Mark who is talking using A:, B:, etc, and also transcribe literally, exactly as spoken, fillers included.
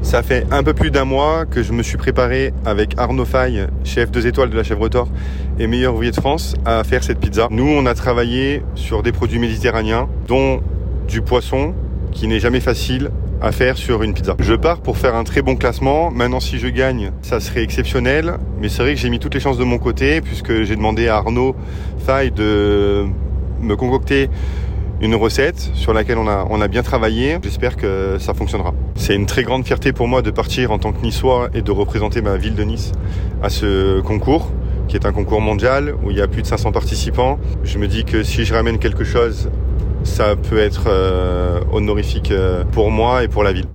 A: Ça fait un peu plus d'un mois que je me suis préparé avec Arnaud Faye, chef deux étoiles de la Chèvre Thor et meilleur ouvrier de France, à faire cette pizza. Nous, on a travaillé sur des produits méditerranéens, dont du poisson, qui n'est jamais facile à faire sur une pizza. Je pars pour faire un très bon classement. Maintenant, si je gagne, ça serait exceptionnel. Mais c'est vrai que j'ai mis toutes les chances de mon côté, puisque j'ai demandé à Arnaud Faye de me concocter une recette sur laquelle on a, on a bien travaillé. J'espère que ça fonctionnera. C'est une très grande fierté pour moi de partir en tant que Niçois et de représenter ma ville de Nice à ce concours, qui est un concours mondial où il y a plus de cinq cents participants. Je me dis que si je ramène quelque chose, ça peut être euh, honorifique pour moi et pour la ville.